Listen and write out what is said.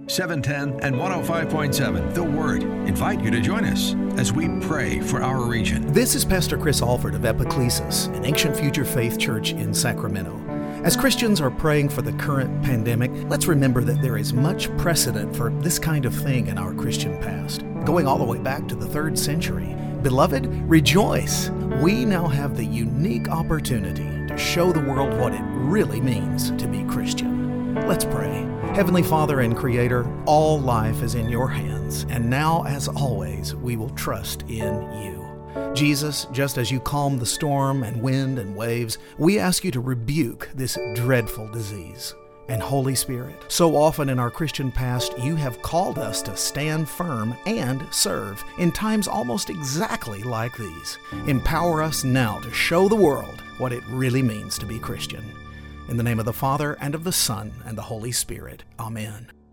710 and 105.7 The Word invite you to join us as we pray for our region. This is Pastor Chris Alford of Epiclesis, an Ancient Future Faith church in Sacramento. As Christians are praying for the current pandemic, let's remember that there is much precedent for this kind of thing in our Christian past, going all the way back to the 3rd century. Beloved, rejoice! We now have the unique opportunity to show the world what it really means to be Christian. Let's pray. Heavenly Father and Creator, all life is in your hands, and now, as always, we will trust in you. Jesus, just as you calm the storm and wind and waves, we ask you to rebuke this dreadful disease. And Holy Spirit, so often in our Christian past, you have called us to stand firm and serve in times almost exactly like these. Empower us now to show the world what it really means to be Christian. In the name of the Father, and of the Son, and the Holy Spirit. Amen.